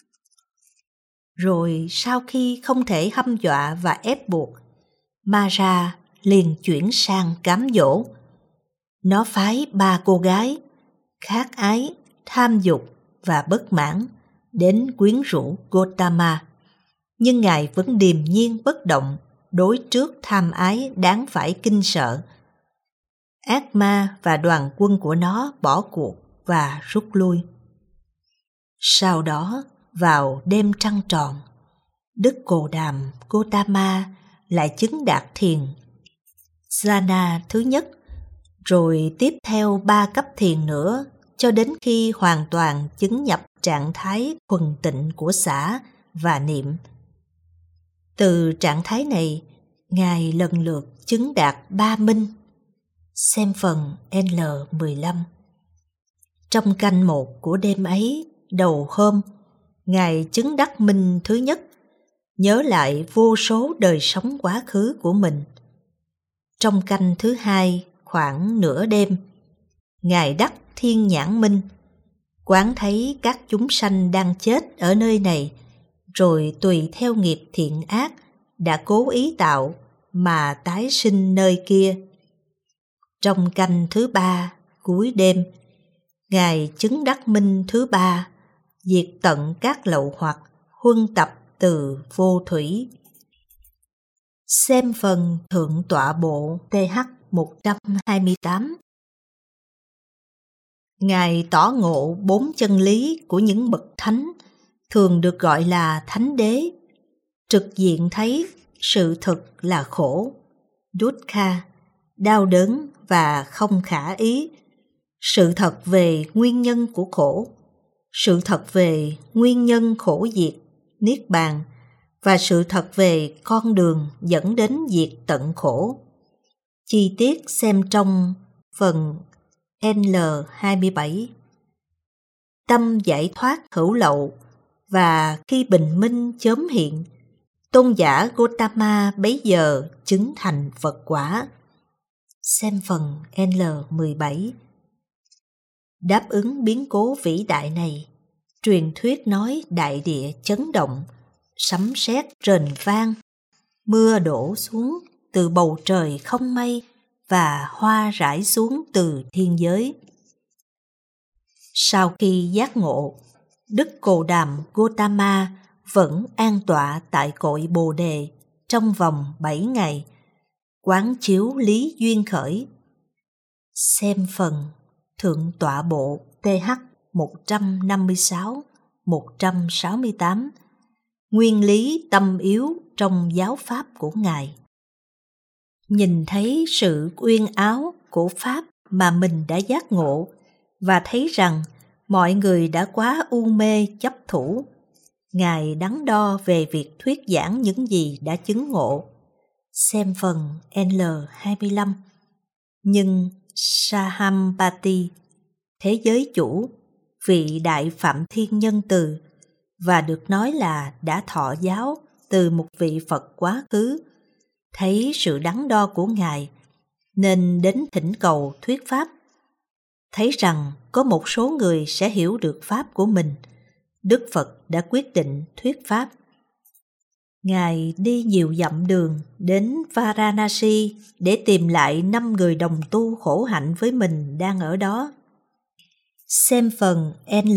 Speaker 1: Rồi sau khi không thể hăm dọa và ép buộc, Mara liền chuyển sang cám dỗ. Nó phái 3 cô gái, khát ái, tham dục và bất mãn, đến quyến rũ Gotama. Nhưng Ngài vẫn điềm nhiên bất động đối trước tham ái đáng phải kinh sợ. Atma và đoàn quân của nó bỏ cuộc và rút lui. Sau đó, vào đêm trăng tròn, Đức Cồ Đàm Gotama lại chứng đạt thiền jhana thứ nhất, rồi tiếp theo 3 cấp thiền nữa cho đến khi hoàn toàn chứng nhập trạng thái thuần tịnh của xả và niệm. Từ trạng thái này, Ngài lần lượt chứng đạt 3 minh. Xem phần L15. Trong canh 1 của đêm ấy, đầu hôm, Ngài chứng đắc minh thứ nhất, nhớ lại vô số đời sống quá khứ của mình. Trong canh thứ 2, khoảng nửa đêm, Ngài đắc thiên nhãn minh, quán thấy các chúng sanh đang chết ở nơi này, rồi tùy theo nghiệp thiện ác đã cố ý tạo mà tái sinh nơi kia. Trong canh thứ 3, cuối đêm, Ngài chứng đắc minh thứ 3, diệt tận các lậu hoặc, huân tập từ vô thủy. Xem phần Thượng tọa bộ TH 128. Ngài tỏ ngộ 4 chân lý của những bậc thánh, thường được gọi là thánh đế, trực diện thấy sự thực là khổ, dukkha, đau đớn và không khả ý, sự thật về nguyên nhân của khổ, sự thật về nguyên nhân khổ diệt, niết bàn, và sự thật về con đường dẫn đến diệt tận khổ. Chi tiết xem trong phần L27. Tâm giải thoát hữu lậu, và khi bình minh chớm hiện, tôn giả Gotama bấy giờ chứng thành Phật quả. Xem phần L17. Đáp ứng biến cố vĩ đại này, truyền thuyết nói đại địa chấn động, sấm sét rền vang, mưa đổ xuống từ bầu trời không mây và hoa rải xuống từ thiên giới. Sau khi giác ngộ, Đức Cồ Đàm Gotama vẫn an tọa tại cội Bồ Đề trong vòng 7 ngày, quán chiếu lý duyên khởi. Xem phần Thượng tọa bộ TH 156, 168. Nguyên lý tâm yếu trong giáo pháp của Ngài. Nhìn thấy sự uyên áo của pháp mà mình đã giác ngộ, và thấy rằng mọi người đã quá u mê chấp thủ, Ngài đắn đo về việc thuyết giảng những gì đã chứng ngộ. Xem phần L25. Nhưng Sahampati, thế giới chủ, vị đại phạm thiên nhân từ, và được nói là đã thọ giáo từ một vị Phật quá khứ, thấy sự đắn đo của Ngài nên đến thỉnh cầu thuyết pháp. Thấy rằng có một số người sẽ hiểu được pháp của mình, Đức Phật đã quyết định thuyết pháp. Ngài đi nhiều dặm đường đến Varanasi để tìm lại 5 người đồng tu khổ hạnh với mình đang ở đó. Xem phần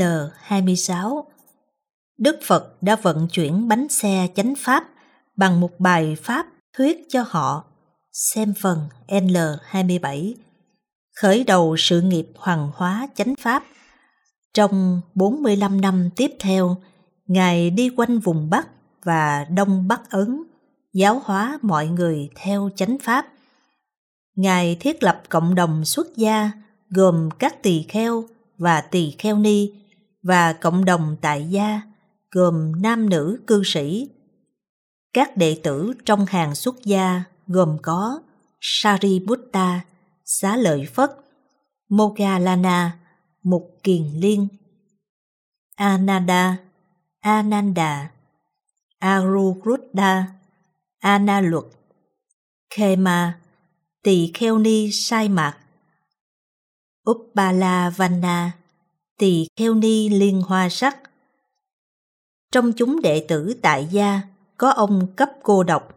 Speaker 1: L26. Đức Phật đã vận chuyển bánh xe chánh pháp bằng một bài pháp thuyết cho họ. Xem phần L27. Khởi đầu sự nghiệp hoàng hóa chánh pháp. Trong 45 năm tiếp theo, Ngài đi quanh vùng Bắc và Đông Bắc Ấn, giáo hóa mọi người theo chánh pháp. Ngài thiết lập cộng đồng xuất gia gồm các tỳ kheo và tỳ kheo ni, và cộng đồng tại gia gồm nam nữ cư sĩ. Các đệ tử trong hàng xuất gia gồm có Sariputta, Xá Lợi Phất, Moggallana, Mục Kiền Liên, Ananda, Aruruddha, Analuật, Khema, tỳ kheo ni Sai Mạc, Uppalavanna, tỳ kheo ni Liên Hoa Sắc. Trong chúng đệ tử tại gia có ông cấp cô độc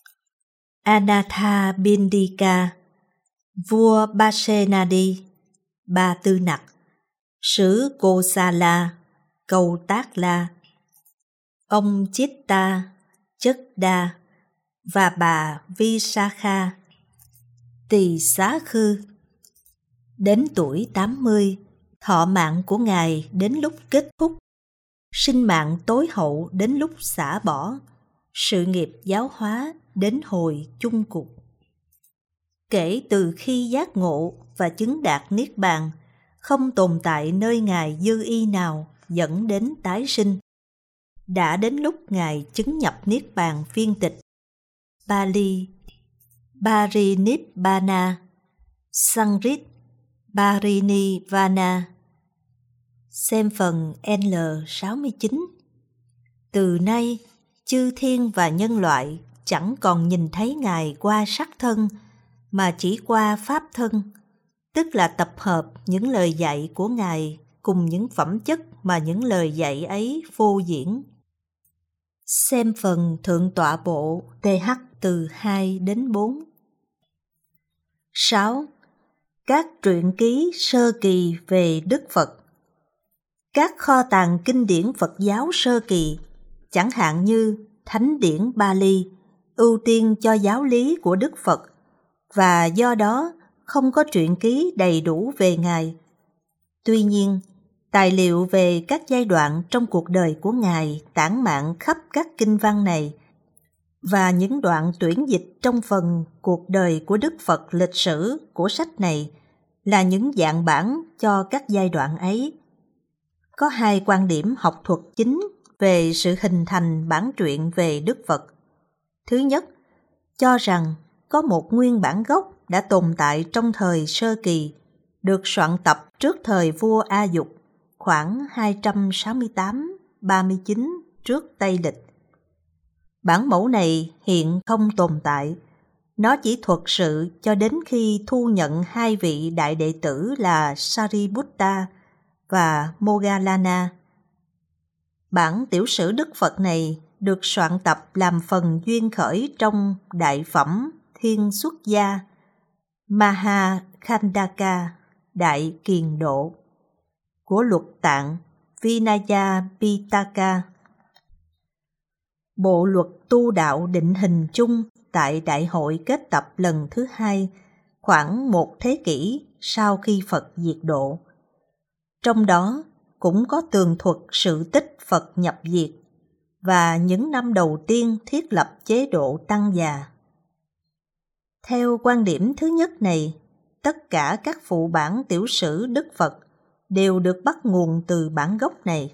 Speaker 1: Anathapindika, vua Pasenadi, Ba Tư Nặc, sứ Kosala, Câu Tác La, ông Chitta, Chất Đa, và bà Visakha, tỳ xá khư. Đến tuổi 80, thọ mạng của Ngài đến lúc kết thúc, sinh mạng tối hậu đến lúc xả bỏ, sự nghiệp giáo hóa đến hồi chung cục. Kể từ khi giác ngộ và chứng đạt niết bàn, không tồn tại nơi Ngài dư y nào dẫn đến tái sinh. Đã đến lúc Ngài chứng nhập niết bàn phiên tịch, Pali Parinibbana, Sanskrit Parinivana. Xem phần L69. Từ nay, chư thiên và nhân loại chẳng còn nhìn thấy Ngài qua sắc thân, mà chỉ qua pháp thân, tức là tập hợp những lời dạy của Ngài cùng những phẩm chất mà những lời dạy ấy phô diễn. Xem phần Thượng tọa bộ TH từ 2 đến 4. 6. Các truyện ký sơ kỳ về Đức Phật. Các kho tàng kinh điển Phật giáo sơ kỳ, chẳng hạn như Thánh điển Bali, ưu tiên cho giáo lý của Đức Phật, và do đó không có truyện ký đầy đủ về Ngài. Tuy nhiên, tài liệu về các giai đoạn trong cuộc đời của Ngài tản mạn khắp các kinh văn này, và những đoạn tuyển dịch trong phần cuộc đời của Đức Phật lịch sử của sách này là những dạng bản cho các giai đoạn ấy. Có hai quan điểm học thuật chính về sự hình thành bản truyện về Đức Phật. Thứ nhất, cho rằng có một nguyên bản gốc đã tồn tại trong thời sơ kỳ, được soạn tập trước thời vua A Dục, khoảng 268-39 trước Tây Lịch. Bản mẫu này hiện không tồn tại. Nó chỉ thuật sự cho đến khi thu nhận hai vị đại đệ tử là Sariputta và Moggallana. Bản tiểu sử Đức Phật này được soạn tập làm phần duyên khởi trong đại phẩm Thiên Xuất Gia Mahakhandaka Đại Kiền Độ của Luật Tạng Vinaya Pitaka. Bộ luật tu đạo định hình chung tại Đại hội kết tập lần thứ 2, khoảng một thế kỷ sau khi Phật diệt độ. Trong đó cũng có tường thuật sự tích Phật nhập diệt và những năm đầu tiên thiết lập chế độ tăng già. Theo quan điểm thứ nhất này, tất cả các phụ bản tiểu sử Đức Phật đều được bắt nguồn từ bản gốc này.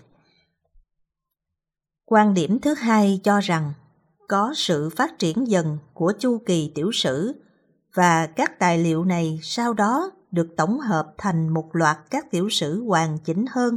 Speaker 1: Quan điểm thứ hai cho rằng có sự phát triển dần của chu kỳ tiểu sử, và các tài liệu này sau đó được tổng hợp thành một loạt các tiểu sử hoàn chỉnh hơn.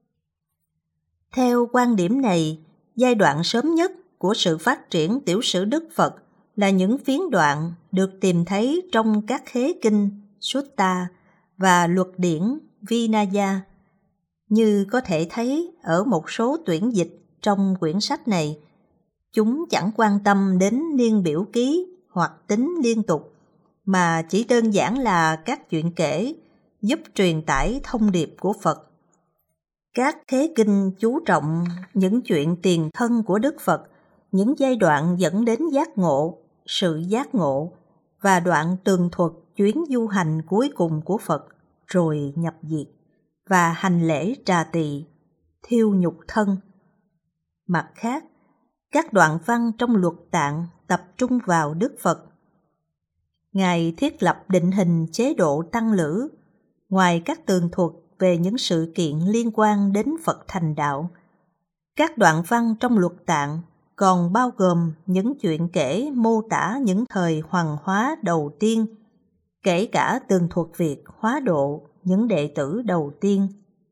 Speaker 1: Theo quan điểm này, giai đoạn sớm nhất của sự phát triển tiểu sử Đức Phật là những phiến đoạn được tìm thấy trong các khế kinh Sutta và luật điển Vinaya. Như có thể thấy ở một số tuyển dịch trong quyển sách này, chúng chẳng quan tâm đến niên biểu ký hoặc tính liên tục, mà chỉ đơn giản là các chuyện kể giúp truyền tải thông điệp của Phật. Các khế kinh chú trọng những chuyện tiền thân của Đức Phật, những giai đoạn dẫn đến giác ngộ, sự giác ngộ, và đoạn tường thuật chuyến du hành cuối cùng của Phật rồi nhập diệt, và hành lễ trà tỳ, thiêu nhục thân. Mặt khác, các đoạn văn trong Luật Tạng tập trung vào Đức Phật. Ngài thiết lập định hình chế độ tăng lữ, ngoài các tường thuật về những sự kiện liên quan đến Phật thành đạo. Các đoạn văn trong Luật Tạng còn bao gồm những chuyện kể mô tả những thời hoàng hóa đầu tiên, kể cả tường thuật việc hóa độ những đệ tử đầu tiên.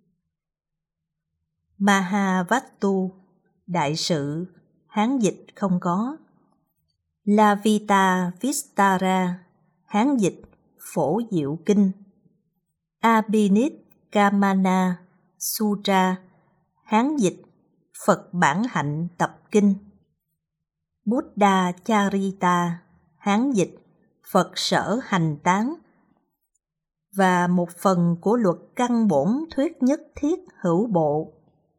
Speaker 1: Mahavattu, đại sự, Hán dịch không có. Lavita Vistara, Hán dịch Phổ Diệu Kinh. Abhinidhamana Sutra, Hán dịch Phật Bản Hạnh Tập Kinh. Buddha Charita, Hán dịch Phật Sở Hành Tán. Và một phần của luật căn bổn thuyết nhất thiết hữu bộ.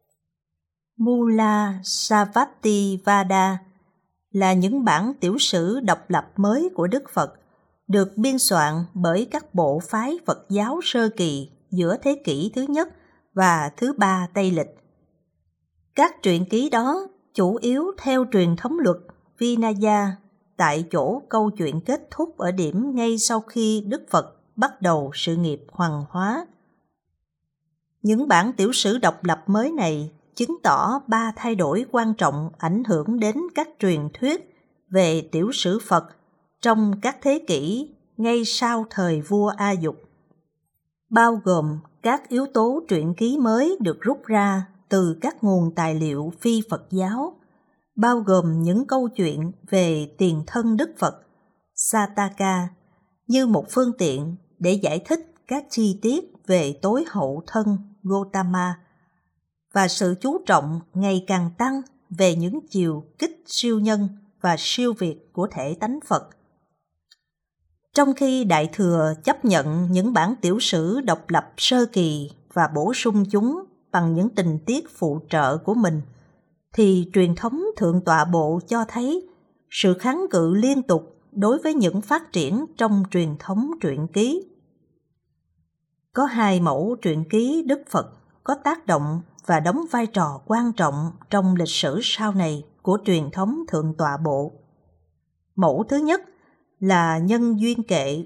Speaker 1: Mula Savati Vada là những bản tiểu sử độc lập mới của Đức Phật, được biên soạn bởi các bộ phái Phật giáo sơ kỳ giữa thế kỷ thứ nhất và thứ ba Tây Lịch. Các truyện ký đó chủ yếu theo truyền thống luật Vinaya, tại chỗ câu chuyện kết thúc ở điểm ngay sau khi Đức Phật bắt đầu sự nghiệp hoàng hóa. Những bản tiểu sử độc lập mới này chứng tỏ ba thay đổi quan trọng ảnh hưởng đến các truyền thuyết về tiểu sử Phật trong các thế kỷ ngay sau thời vua A Dục, bao gồm các yếu tố truyện ký mới được rút ra từ các nguồn tài liệu phi Phật giáo, bao gồm những câu chuyện về tiền thân Đức Phật, Sataka, như một phương tiện để giải thích các chi tiết về tối hậu thân Gotama, và sự chú trọng ngày càng tăng về những chiều kích siêu nhân và siêu việt của thể tánh Phật. Trong khi Đại Thừa chấp nhận những bản tiểu sử độc lập sơ kỳ và bổ sung chúng bằng những tình tiết phụ trợ của mình, thì truyền thống Thượng tọa bộ cho thấy sự kháng cự liên tục đối với những phát triển trong truyền thống truyện ký. Có 2 mẫu truyện ký Đức Phật có tác động và đóng vai trò quan trọng trong lịch sử sau này của truyền thống Thượng tọa bộ. Mẫu thứ nhất là Nhân duyên kệ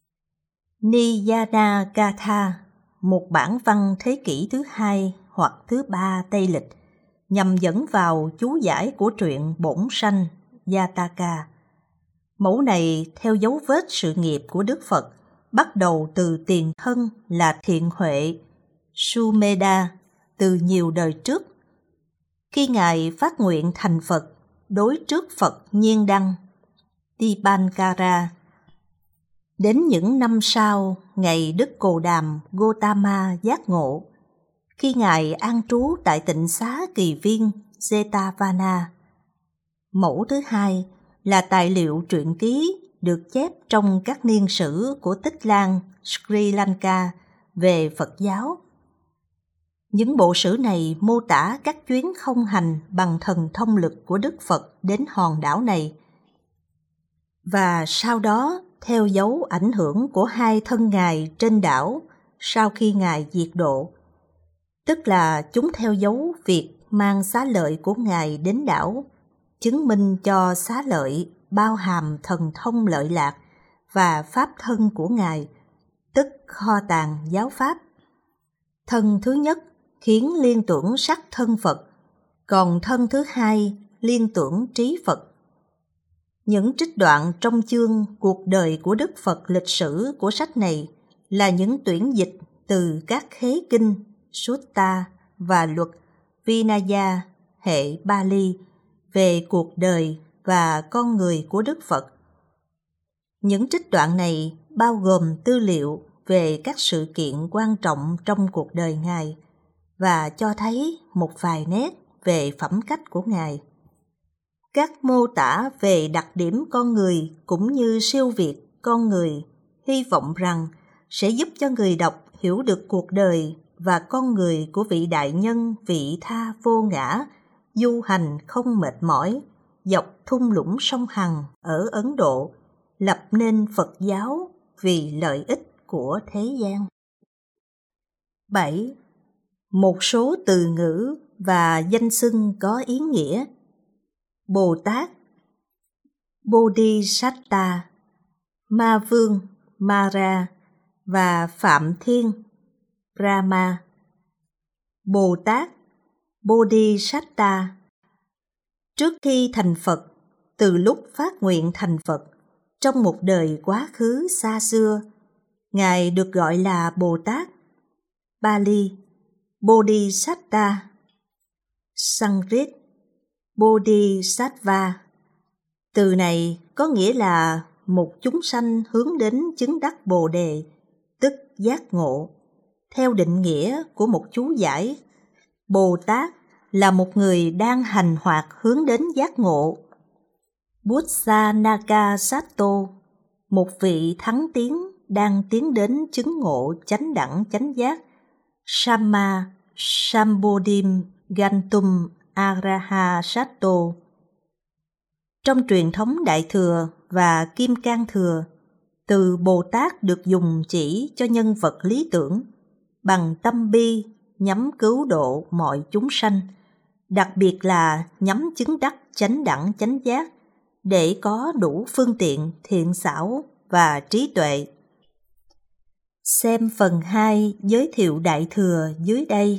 Speaker 1: Niyana Gatha, một bản văn thế kỷ thứ 2 hoặc thứ 3 Tây lịch, nhằm dẫn vào chú giải của truyện Bổn Sanh Jataka. Mẫu này theo dấu vết sự nghiệp của Đức Phật, bắt đầu từ tiền thân là Thiện Huệ Sumedha từ nhiều đời trước. Khi Ngài phát nguyện thành Phật đối trước Phật Nhiên Đăng Dipankara, đến những năm sau ngày Đức Cồ Đàm Gotama giác ngộ, khi Ngài an trú tại tịnh xá Kỳ Viên Jetavana. Mẫu thứ hai là tài liệu truyện ký được chép trong các niên sử của Tích Lan Sri Lanka về Phật giáo. Những bộ sử này mô tả các chuyến không hành bằng thần thông lực của Đức Phật đến hòn đảo này, và sau đó theo dấu ảnh hưởng của 2 thân Ngài trên đảo sau khi Ngài diệt độ, tức là chúng theo dấu việc mang xá lợi của Ngài đến đảo, chứng minh cho xá lợi bao hàm thần thông lợi lạc và pháp thân của Ngài, tức kho tàng giáo pháp. Thân thứ nhất khiến liên tưởng sắc thân Phật, còn thân thứ hai liên tưởng trí Phật. Những trích đoạn trong chương Cuộc đời của Đức Phật lịch sử của sách này là những tuyển dịch từ các khế kinh, sutta và luật Vinaya hệ Bali về cuộc đời và con người của Đức Phật. Những trích đoạn này bao gồm tư liệu về các sự kiện quan trọng trong cuộc đời Ngài và cho thấy một vài nét về phẩm cách của Ngài. Các mô tả về đặc điểm con người cũng như siêu việt con người hy vọng rằng sẽ giúp cho người đọc hiểu được cuộc đời và con người của vị đại nhân vị tha vô ngã, du hành không mệt mỏi, dọc thung lũng sông Hằng ở Ấn Độ, lập nên Phật giáo vì lợi ích của thế gian. 7. Một số từ ngữ và danh xưng có ý nghĩa. Bồ Tát, Bodhisatta, Ma Vương, Mara và Phạm Thiên, Brahma. Bồ Tát, Bodhisatta. Trước khi thành Phật, từ lúc phát nguyện thành Phật, trong một đời quá khứ xa xưa, Ngài được gọi là Bồ Tát. Bali, Bodhisatta. Sanskrit, Bodhisattva. Từ này có nghĩa là một chúng sanh hướng đến chứng đắc Bồ Đề, tức giác ngộ. Theo định nghĩa của một chú giải, Bồ Tát là một người đang hành hoạt hướng đến giác ngộ. Buddhanaka Sato, một vị thắng tiến đang tiến đến chứng ngộ chánh đẳng chánh giác. Samma Sambodhim Gantum Araha Sato. Trong truyền thống Đại Thừa và Kim Cang Thừa, từ Bồ Tát được dùng chỉ cho nhân vật lý tưởng, bằng tâm bi nhắm cứu độ mọi chúng sanh, đặc biệt là nhắm chứng đắc chánh đẳng chánh giác, để có đủ phương tiện thiện xảo và trí tuệ. Xem phần 2 giới thiệu Đại Thừa dưới đây.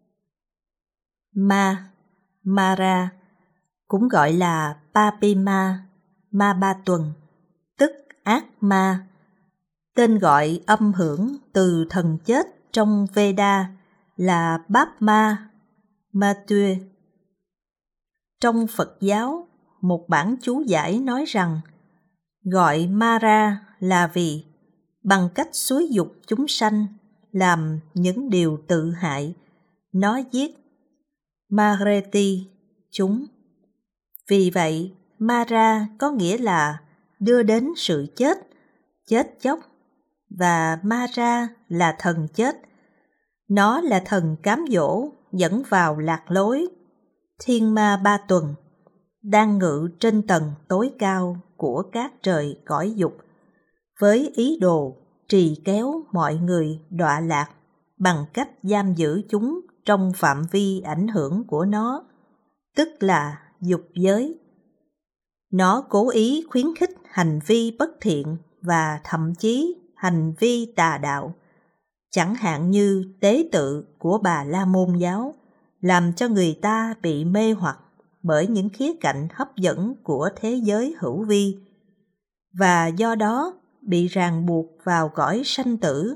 Speaker 1: Mara, cũng gọi là Papima, ma ba tuần, tức ác ma, tên gọi âm hưởng từ thần chết trong Veda là Bapma, Matue. Trong Phật giáo, một bản chú giải nói rằng gọi Mara là vì bằng cách xúi dục chúng sanh làm những điều tự hại, nó giết Mareti chúng. Vì vậy, Mara có nghĩa là đưa đến sự chết, chết chóc, và Mara là thần chết. Nó là thần cám dỗ dẫn vào lạc lối. Thiên ma ba tuần đang ngự trên tầng tối cao của các trời cõi dục, với ý đồ trì kéo mọi người đọa lạc bằng cách giam giữ chúng trong phạm vi ảnh hưởng của nó, tức là dục giới. Nó cố ý khuyến khích hành vi bất thiện và thậm chí hành vi tà đạo, chẳng hạn như tế tự của Bà La Môn giáo, làm cho người ta bị mê hoặc bởi những khía cạnh hấp dẫn của thế giới hữu vi, và do đó bị ràng buộc vào cõi sanh tử.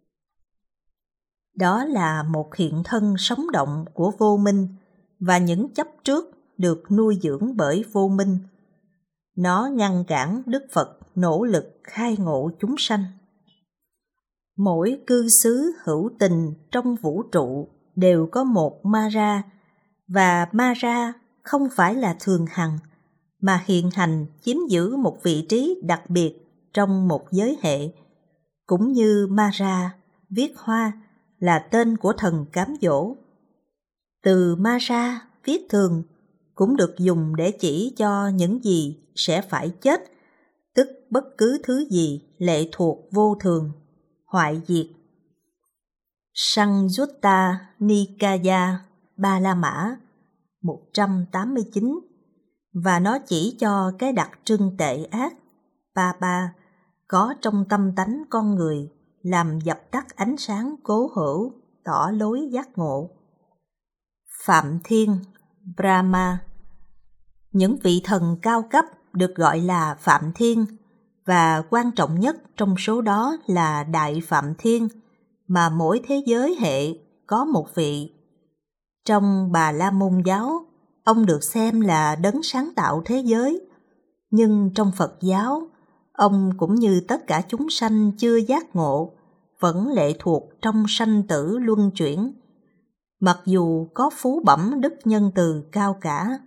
Speaker 1: Đó là một hiện thân sống động của vô minh và những chấp trước được nuôi dưỡng bởi vô minh. Nó ngăn cản Đức Phật nỗ lực khai ngộ chúng sanh. Mỗi cư xứ hữu tình trong vũ trụ đều có một Mara, và Mara không phải là thường hằng, mà hiện hành chiếm giữ một vị trí đặc biệt trong một giới hệ, cũng như Mara, viết hoa, là tên của thần cám dỗ. Từ Mara, viết thường, cũng được dùng để chỉ cho những gì sẽ phải chết, tức bất cứ thứ gì lệ thuộc vô thường, hoại diệt. Sangyutta Nikaya Ba La Mã 189, và nó chỉ cho cái đặc trưng tệ ác, Papa, có trong tâm tánh con người, làm dập tắt ánh sáng cố hữu, tỏ lối giác ngộ. Phạm Thiên, Brahma. Những vị thần cao cấp được gọi là Phạm Thiên, và quan trọng nhất trong số đó là Đại Phạm Thiên, mà mỗi thế giới hệ có một vị. Trong Bà La Môn giáo, ông được xem là đấng sáng tạo thế giới, nhưng trong Phật giáo, ông cũng như tất cả chúng sanh chưa giác ngộ, vẫn lệ thuộc trong sanh tử luân chuyển, mặc dù có phú bẩm đức nhân từ cao cả.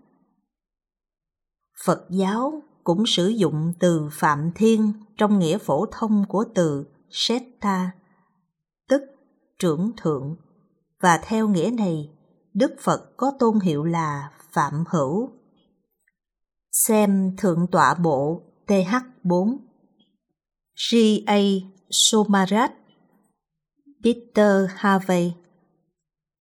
Speaker 1: Phật giáo cũng sử dụng từ Phạm Thiên trong nghĩa phổ thông của từ Setta, tức trưởng thượng, và theo nghĩa này, Đức Phật có tôn hiệu là Phạm Hữu. Xem Thượng tọa bộ TH4. G.A. Somarat, Peter Harvey.